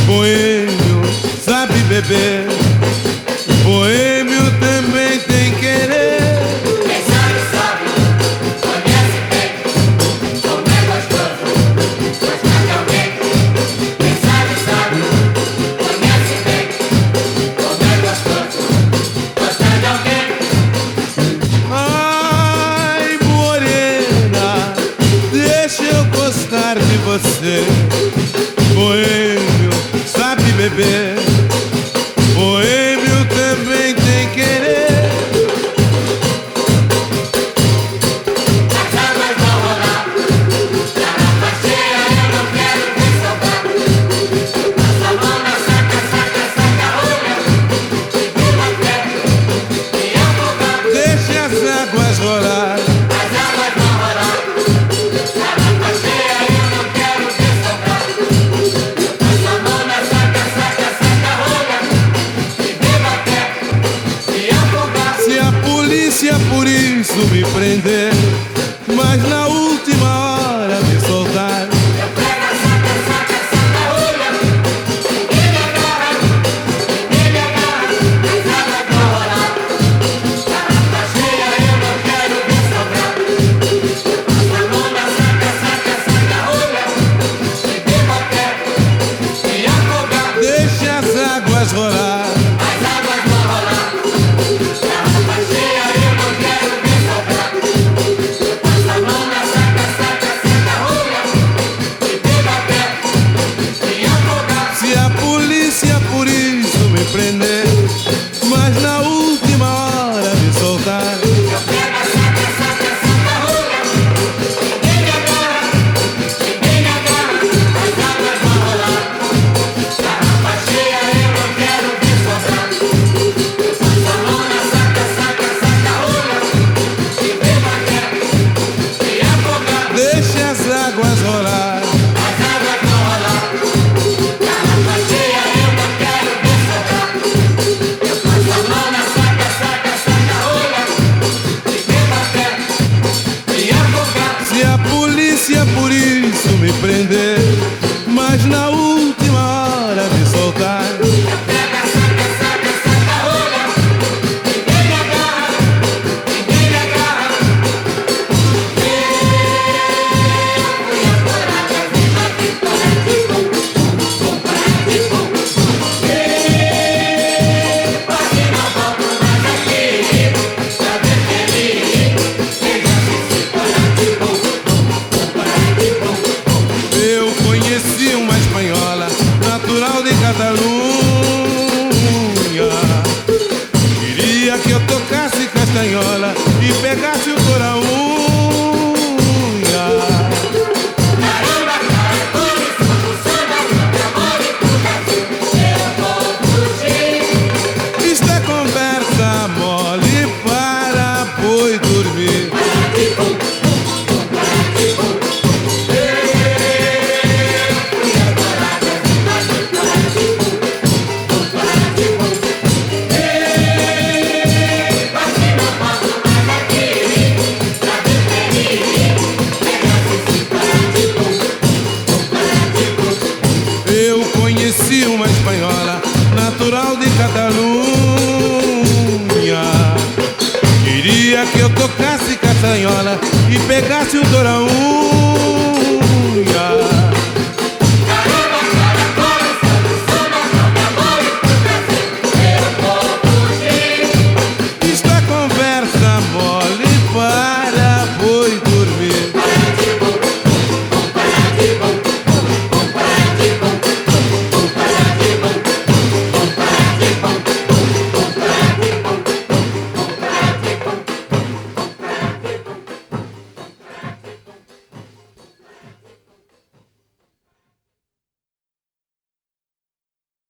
Boêmio sabe beber, boêmio também tem querer. Quem sabe, sabe, conhece bem como é gostoso gostar de alguém. Quem sabe, sabe, conhece bem como é gostoso gostar de alguém. Ai, morena, deixa eu gostar de você. Boêmio sabe beber, boêmio também tem querer. As águas vão rolar, garrafa cheia, eu não quero ver sobrar. Passa a mão na saca, saca, saca, olha, e viva até me afogar. Deixe as águas rolar. As águas vão rolar, garrafa cheia, eu não quero ver sobrar. Passa a mão na saca, saca, saca, olha, e viva até me afogar. Se a polícia por isso me prender, mas na última hora me soltar, Eu pego a saca, saca, saca, olha, ninguém me agarra, ninguém me agarra. As águas vão rolar, garrafa cheia, eu não quero ver sobrar. Passa a mão na saca, saca, saca, olha, e viva até me afogar. deixe as águas rolar. As águas vão rolar, garrafa cheia, eu não quero ver sobrar. Passa a mão na saca, saca, saca, olha, e viva até me afogar. Se a polícia por isso me prender, mas na última hora me soltar, Eu pego a saca, saca, saca, olha, ninguém me agarra, ninguém me agarra. As águas vão rolar, garrafa cheia, eu não quero ver sobrar. Passa a mão na saca, saca, saca, olha, e viva até me afogar. deixe as águas rolar. As águas vão rolar, garrafa cheia, eu não quero ver sobrar. Eu passo a mão na saca, saca, saca, olha, e viva até me afogar. Se a polícia por isso me prender, mas na última hora me soltar, Eu pego a saca, saca, saca, olha, ninguém me agarra, ninguém me agarra. Eu fui a coragem, viva a vitória de bom, bom para de bom. Quase não volto mais aqui, pra ver feliz. Veja se para de bom, bom para de bom. eu conheci uma espanhola, natural de Catalunha. Queria que eu tocasse castanhola e pegasse o toraunha. Caramba, cara, como isso no samba, meu amor e pro Brasil, eu vou fugir. Isto é conversa mole para boi dormir. Para de bom, para de bom. Fui adorada, viva a vitória de bom, para de bom. Quase não volto mais aqui, pra ver feliz. Pegasse esse para de bom, para de bom. Eu conheci uma espanhola, natural de Catalunha. Queria que eu tocasse castanhola e pegasse o toraunha.